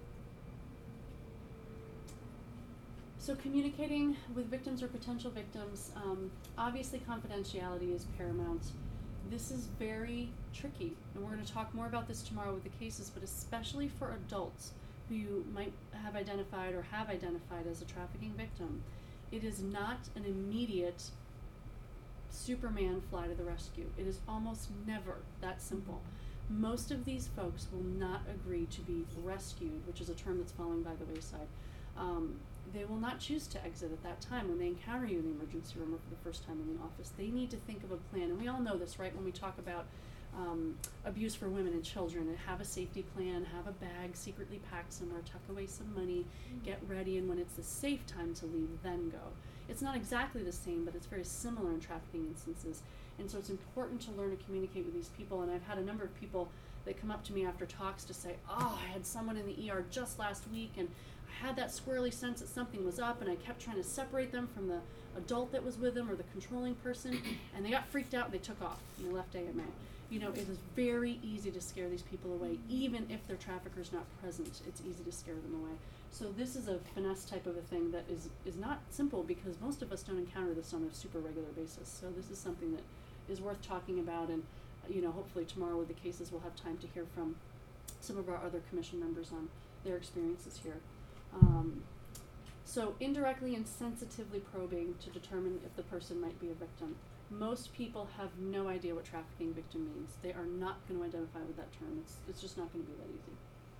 A: So communicating with victims or potential victims, obviously confidentiality is paramount. This is very tricky, and we're going to talk more about this tomorrow with the cases, but especially for adults who you might have identified or have identified as a trafficking victim. It is not an immediate Superman fly to the rescue. It is almost never that simple. Most of these folks will not agree to be rescued, which is a term that's falling by the wayside. They will not choose to exit at that time when they encounter you in the emergency room or for the first time in the office. They need to think of a plan, and we all know this, right, when we talk about abuse for women and children, and have a safety plan, have a bag secretly packed somewhere, tuck away some money, get ready, and when it's a safe time to leave, then go. It's not exactly the same, but it's very similar in trafficking instances, and so it's important to learn to communicate with these people. And I've had a number of people that come up to me after talks to say, I had someone in the ER just last week, and I had that squirrely sense that something was up, and I kept trying to separate them from the adult that was with them or the controlling person, and they got freaked out and they took off and they left AMA. It is very easy to scare these people away, even if their trafficker's not present. It's easy to scare them away. So this is a finesse type of a thing that is not simple, because most of us don't encounter this on a super regular basis. So this is something that is worth talking about, and hopefully tomorrow with the cases we'll have time to hear from some of our other commission members on their experiences here. So indirectly and sensitively probing to determine if the person might be a victim. Most people have no idea what trafficking victim means. They are not going to identify with that term. It's just not going to be that easy.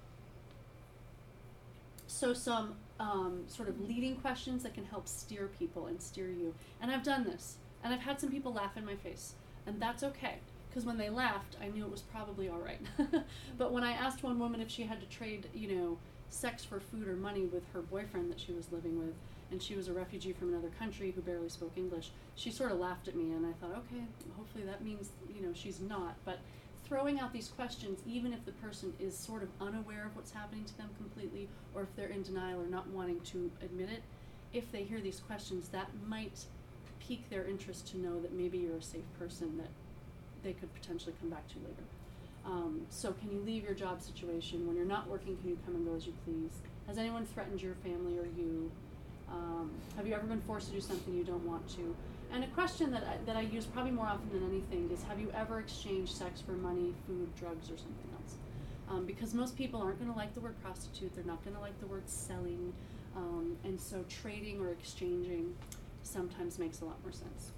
A: So some sort of leading questions that can help steer people and steer you. And I've done this, and I've had some people laugh in my face, and that's okay, because when they laughed, I knew it was probably all right. But when I asked one woman if she had to trade, sex for food or money with her boyfriend that she was living with, and she was a refugee from another country who barely spoke English, she sort of laughed at me, and I thought, okay, hopefully that means, she's not. But throwing out these questions, even if the person is sort of unaware of what's happening to them completely, or if they're in denial or not wanting to admit it, if they hear these questions, that might pique their interest to know that maybe you're a safe person that they could potentially come back to later. So can you leave your job situation? When you're not working, can you come and go as you please? Has anyone threatened your family or you? Have you ever been forced to do something you don't want to? And a question that I use probably more often than anything is, have you ever exchanged sex for money, food, drugs, or something else? Because most people aren't going to like the word prostitute. They're not going to like the word selling. And so trading or exchanging sometimes makes a lot more sense.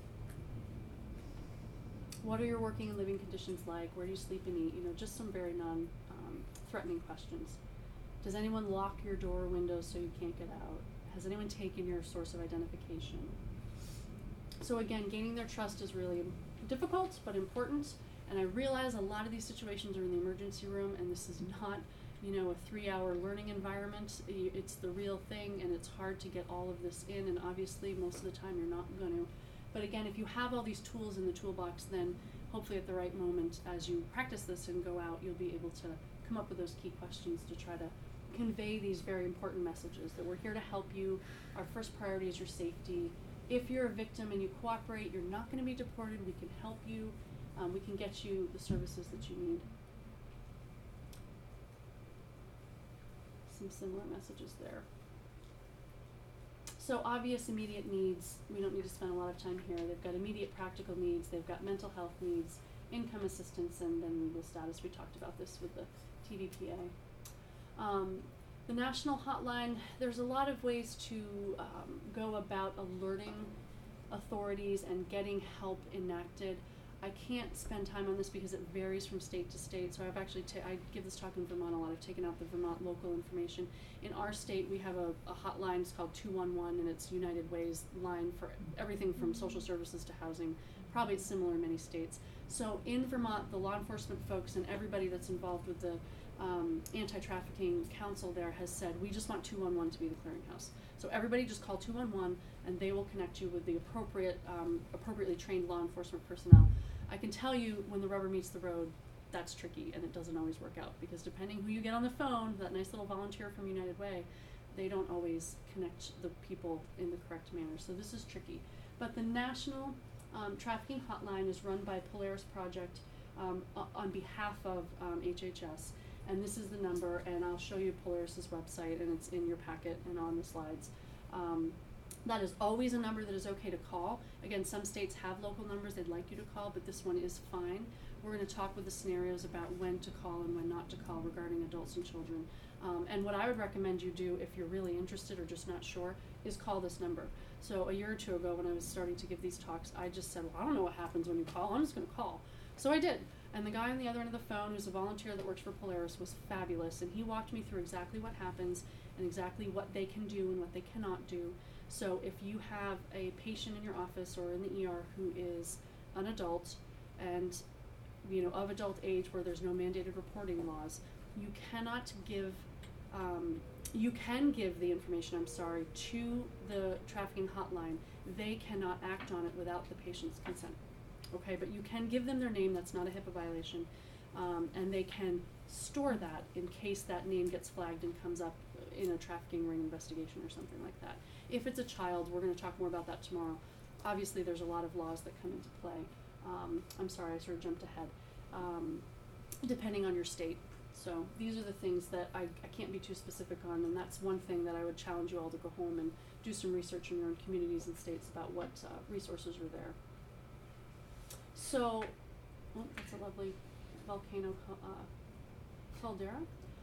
A: What are your working and living conditions like? Where do you sleep and eat? Just some very non-threatening questions. Does anyone lock your door or windows so you can't get out? Has anyone taken your source of identification? So again, gaining their trust is really difficult but important. And I realize a lot of these situations are in the emergency room, and this is not, a 3-hour learning environment. It's the real thing, and it's hard to get all of this in, and obviously most of the time you're not going to. But again, if you have all these tools in the toolbox, then hopefully at the right moment, as you practice this and go out, you'll be able to come up with those key questions to try to convey these very important messages that we're here to help you. Our first priority is your safety. If you're a victim and you cooperate, you're not going to be deported. We can help you. We can get you the services that you need. Some similar messages there. So obvious immediate needs, we don't need to spend a lot of time here. They've got immediate practical needs, they've got mental health needs, income assistance, and then legal status. We talked about this with the TVPA. The national hotline, there's a lot of ways to go about alerting authorities and getting help enacted. I can't spend time on this because it varies from state to state. So I've actually, I give this talk in Vermont a lot. I've taken out the Vermont local information. In our state, we have a hotline. It's called 211, and it's United Way's line for everything from social services to housing. Probably it's similar in many states. So in Vermont, the law enforcement folks and everybody that's involved with the anti-trafficking council there has said, we just want 211 to be the clearinghouse. So everybody just call 211, and they will connect you with the appropriately trained law enforcement personnel. I can tell you when the rubber meets the road, that's tricky, and it doesn't always work out, because depending who you get on the phone, that nice little volunteer from United Way, they don't always connect the people in the correct manner. So this is tricky. But the National Trafficking Hotline is run by Polaris Project on behalf of HHS. And this is the number, and I'll show you Polaris's website, and it's in your packet and on the slides. That is always a number that is okay to call. Again, some states have local numbers they'd like you to call, but this one is fine. We're going to talk with the scenarios about when to call and when not to call regarding adults and children. And what I would recommend you do if you're really interested or just not sure is call this number. So a year or two ago when I was starting to give these talks, I just said, well, I don't know what happens when you call. I'm just going to call. So I did. And the guy on the other end of the phone, who's a volunteer that works for Polaris, was fabulous. And he walked me through exactly what happens and exactly what they can do and what they cannot do. So if you have a patient in your office or in the ER who is an adult and, you know, of adult age where there's no mandated reporting laws, you cannot give, you can give the information, to the trafficking hotline. They cannot act on it without the patient's consent. Okay, but you can give them their name. That's not a HIPAA violation, and they can store that in case that name gets flagged and comes up in a trafficking ring investigation or something like that. If it's a child, we're going to talk more about that tomorrow. Obviously, there's a lot of laws that come into play. I'm sorry, I sort of jumped ahead. Depending on your state. So these are the things that I can't be too specific on, and that's one thing that I would challenge you all to go home and do some research in your own communities and states about what resources are there. So, that's a lovely volcano caldera.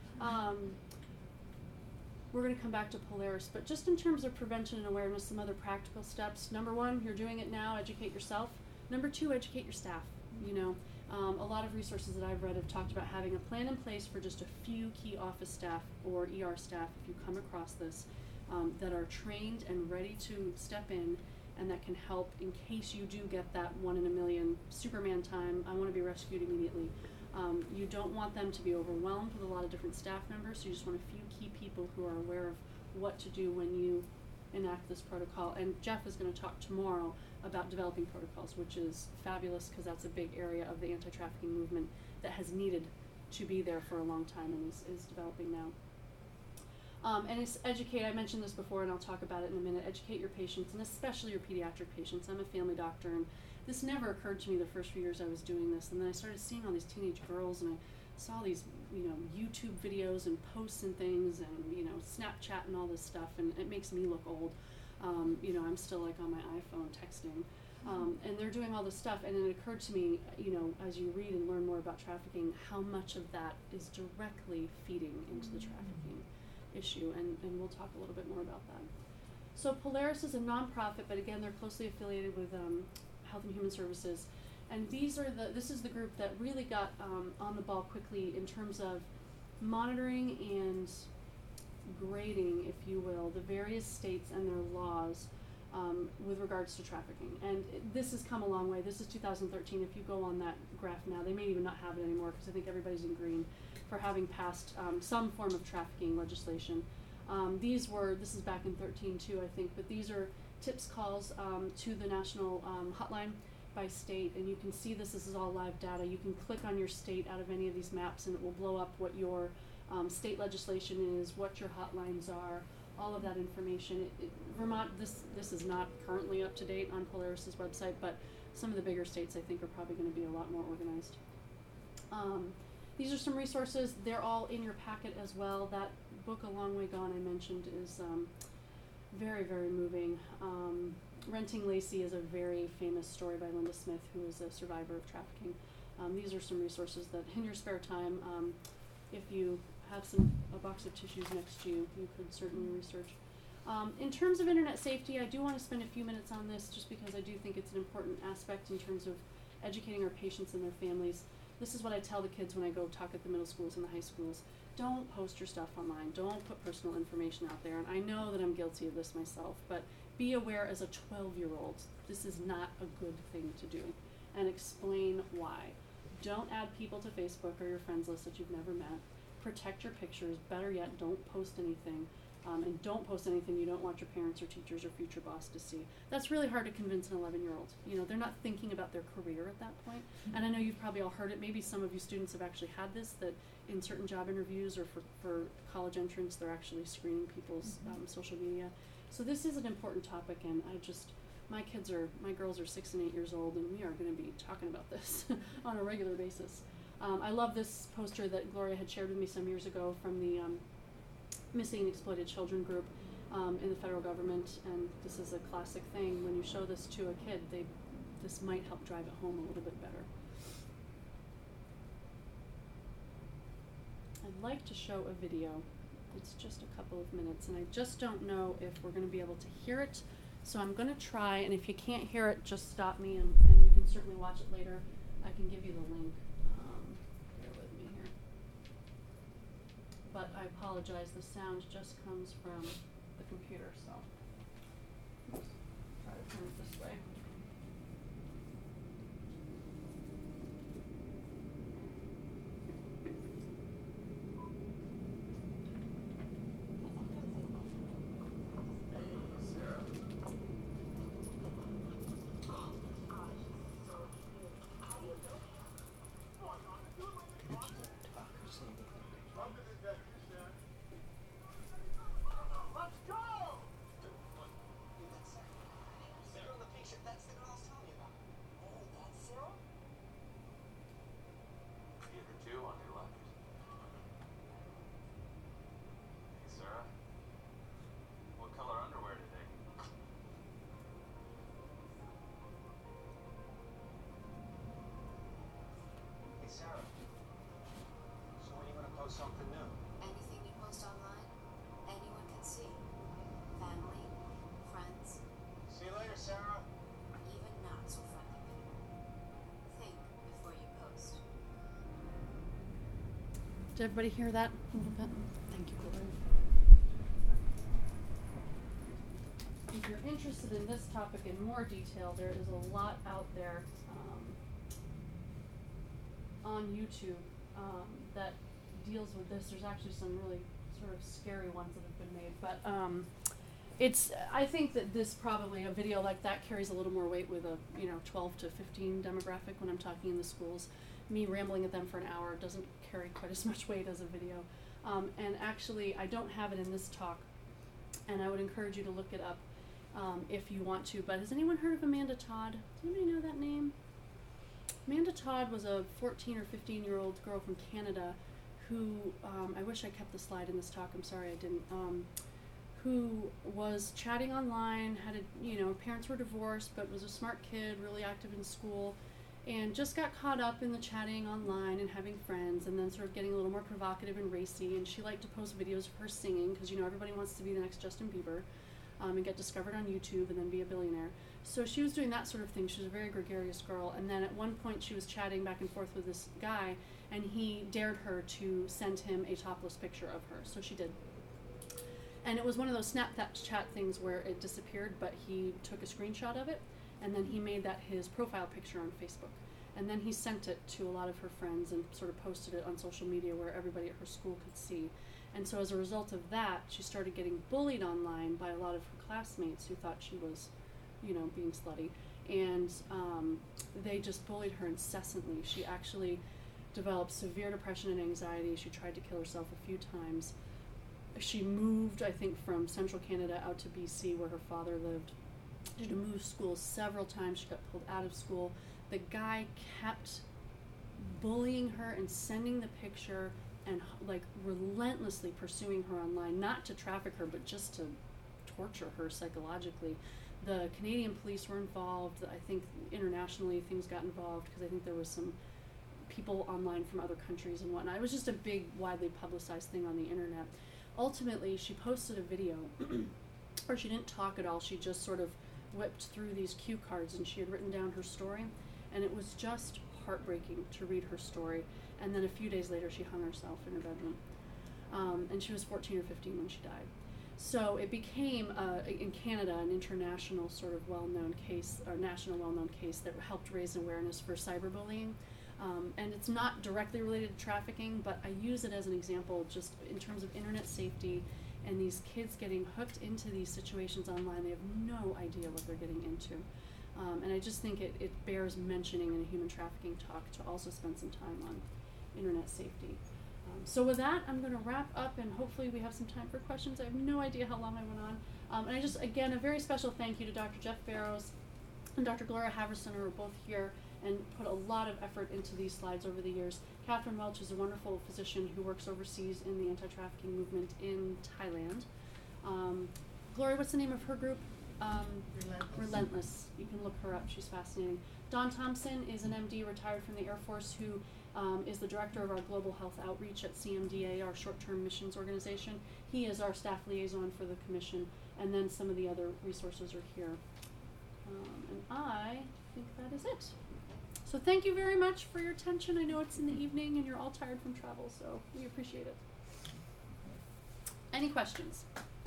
A: We're going to come back to Polaris, but just in terms of prevention and awareness, some other practical steps. Number one, you're doing it now, educate yourself. Number two, educate your staff. You know, a lot of resources that I've read have talked about having a plan in place for just a few key office staff or ER staff, if you come across this, that are trained and ready to step in and that can help in case you do get that 1 in a million Superman time, I want to be rescued immediately. You don't want them to be overwhelmed with a lot of different staff members, so you just want a few key people who are aware of what to do when you enact this protocol. And Jeff is going to talk tomorrow about developing protocols, which is fabulous because that's a big area of the anti-trafficking movement that has needed to be there for a long time and is developing now. And it's educate, I mentioned this before and I'll talk about it in a minute, educate your patients and especially your pediatric patients. I'm a family doctor and this never occurred to me the first few years I was doing this, and then I started seeing all these teenage girls and I saw these, you know, YouTube videos and posts and things and, you know, Snapchat and all this stuff, and it makes me look old. You know, I'm still like on my iPhone texting. And they're doing all this stuff, and it occurred to me, you know, as you read and learn more about trafficking, how much of that is directly feeding into the trafficking issue, and we'll talk a little bit more about that. So Polaris is a nonprofit, but again, they're closely affiliated with Health and Human Services, and this is the group that really got on the ball quickly in terms of monitoring and grading, if you will, the various states and their laws with regards to trafficking. And this has come a long way. Is 2013. If you go on that graph now, they may even not have it anymore because I think everybody's in green for having passed some form of trafficking legislation. This is back in 13 too, I think, but these are tips calls to the national hotline by state, and you can see this is all live data. You can click on your state out of any of these maps and it will blow up what your state legislation is, what your hotlines are, all of that information. Vermont, this is not currently up to date on Polaris's website, but some of the bigger states I think are probably going to be a lot more organized. These are some resources. They're all in your packet as well. That book, A Long Way Gone, I mentioned, is very, very moving. Renting Lacey is a very famous story by Linda Smith, who is a survivor of trafficking. These are some resources that in your spare time, if you have a box of tissues next to you, you could certainly research. In terms of internet safety, I do want to spend a few minutes on this just because I do think it's an important aspect in terms of educating our patients and their families. This is what I tell the kids when I go talk at the middle schools and the high schools. Don't post your stuff online. Don't put personal information out there. And I know that I'm guilty of this myself, but be aware as a 12-year-old, this is not a good thing to do. And explain why. Don't add people to Facebook or your friends list that you've never met. Protect your pictures. Better yet, don't post anything. And don't post anything you don't want your parents or teachers or future boss to see. That's really hard to convince an 11-year-old. You know, they're not thinking about their career at that point. And I know you've probably all heard it. Maybe some of you students have actually had this, that in certain job interviews or for college entrance, they're actually screening people's social media. So this is an important topic, and my girls are 6 and 8 years old, and we are going to be talking about this on a regular basis. I love this poster that Gloria had shared with me some years ago from the Missing and Exploited Children group in the federal government, and this is a classic thing. When you show this to a kid, this might help drive it home a little bit better. I'd like to show a video. It's just a couple of minutes, and I just don't know if we're going to be able to hear it, so I'm going to try, and if you can't hear it, just stop me, and you can certainly watch it later. I can give you the link. Bear with me here. But I apologize, the sound just comes from the computer, so let's try to turn it this way.
B: Something new. Anything you post online, anyone can see. Family, friends. See you later, Sarah. Even not so friendly people. Think before you post.
A: Did everybody hear that a little bit? Thank you, Gloria. If you're interested in this topic in more detail, there is a lot out there on YouTube that deals with this. There's actually some really sort of scary ones that have been made, but I think that this probably, a video like that carries a little more weight with a 12 to 15 demographic when I'm talking in the schools. Me rambling at them for an hour doesn't carry quite as much weight as a video. And actually, I don't have it in this talk, and I would encourage you to look it up if you want to. But has anyone heard of Amanda Todd? Does anybody know that name? Amanda Todd was a 14 or 15-year-old girl from Canada who, I wish I kept the slide in this talk, I'm sorry I didn't, who was chatting online, parents were divorced, but was a smart kid, really active in school, and just got caught up in the chatting online and having friends, and then sort of getting a little more provocative and racy, and she liked to post videos of her singing, because everybody wants to be the next Justin Bieber, and get discovered on YouTube and then be a billionaire. So she was doing that sort of thing. She was a very gregarious girl, and then at one point she was chatting back and forth with this guy, and he dared her to send him a topless picture of her, so she did. And it was one of those Snapchat things where it disappeared, but he took a screenshot of it, and then he made that his profile picture on Facebook. And then he sent it to a lot of her friends and sort of posted it on social media where everybody at her school could see. And so as a result of that, she started getting bullied online by a lot of her classmates who thought she was, being slutty. And they just bullied her incessantly. She actually developed severe depression and anxiety. She tried to kill herself a few times. She moved, I think, from central Canada out to BC where her father lived. She had to move schools several times. She got pulled out of school. The guy kept bullying her and sending the picture and like relentlessly pursuing her online, not to traffic her, but just to torture her psychologically. The Canadian police were involved. I think internationally things got involved because I think there was some people online from other countries and whatnot. It was just a big, widely publicized thing on the internet. Ultimately, she posted a video, or she didn't talk at all. She just sort of whipped through these cue cards, and she had written down her story, and it was just heartbreaking to read her story. And then a few days later, she hung herself in her bedroom, and she was 14 or 15 when she died. So it became, in Canada, an international sort of well-known case, or national well-known case that helped raise awareness for cyberbullying. And it's not directly related to trafficking, but I use it as an example just in terms of internet safety and these kids getting hooked into these situations online. They have no idea what they're getting into. And I just think it bears mentioning in a human trafficking talk to also spend some time on internet safety. So with that, I'm going to wrap up, and hopefully we have some time for questions. I have no idea how long I went on. And I just, again, a very special thank you to Dr. Jeff Barrows and Dr. Gloria Haverson, who are both here and put a lot of effort into these slides over the years. Catherine Welch is a wonderful physician who works overseas in the anti-trafficking movement in Thailand. Gloria, what's the name of her group? Relentless. You can look her up. She's fascinating. Don Thompson is an MD retired from the Air Force who is the director of our global health outreach at CMDA, our short-term missions organization. He is our staff liaison for the commission, and then some of the other resources are here. And I think that is it. So thank you very much for your attention. I know it's in the evening and you're all tired from travel, so we appreciate it. Any questions?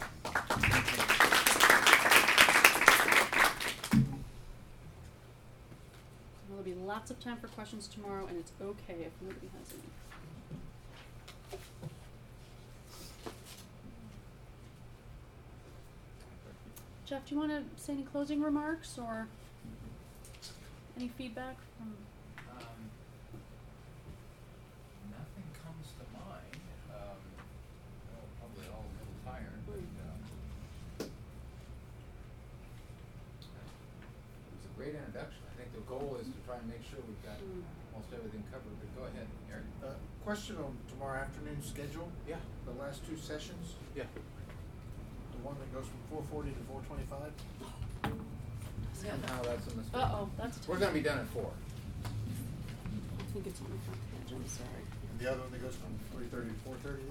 A: There'll be lots of time for questions tomorrow, and it's okay if nobody has any. Jeff, do you want to say any closing remarks or any feedback from?
C: Nothing comes to mind. Well, probably all a little tired, but it was a great introduction. I think the goal is to try and make sure we've got almost everything covered. But go ahead, Eric.
D: Question on tomorrow afternoon's schedule.
C: Yeah.
D: The last two sessions.
C: Yeah.
D: The one that goes from 4:40 to 4:25.
C: Somehow that's a mistake.
A: Uh-oh, that's
C: We're going to be done at 4.
A: I think it's on the front page, I'm sorry.
D: And the other one that goes from 3:30 to 4:30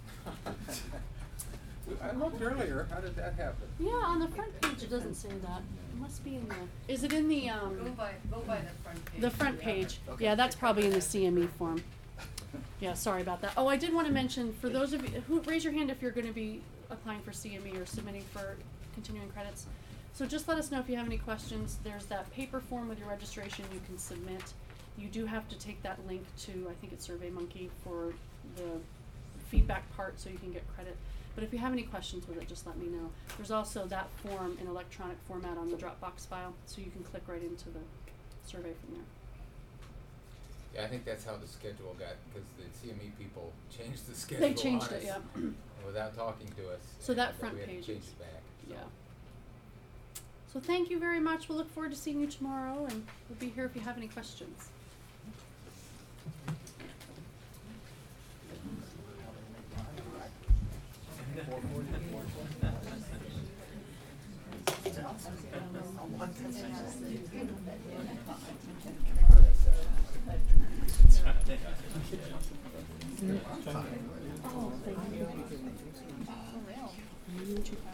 D: then?
C: I looked earlier. How did that happen?
A: Yeah, on the front page it doesn't say that. It must be in the, is it in the,
E: Go by the front page.
A: the front page?
D: Okay.
A: Yeah, that's probably in the CME form. Yeah, sorry about that. Oh, I did want to mention, for those of you, who raise your hand if you're going to be applying for CME or submitting for continuing credits. So just let us know if you have any questions. There's that paper form with your registration you can submit. You do have to take that link to, I think it's SurveyMonkey, for the feedback part so you can get credit. But if you have any questions with it, just let me know. There's also that form in electronic format on the Dropbox file, so you can click right into the survey from there.
C: Yeah, I think that's how the schedule got, because the CME people changed the schedule
A: They changed
C: on
A: it,
C: us
A: yeah.
C: without talking to us.
A: So that
C: and
A: front
C: we had to
A: page
C: change
A: is-
C: it back. So.
A: Yeah. So thank you very much. We'll look forward to seeing you tomorrow, and we'll be here if you have any questions. Oh, thank you.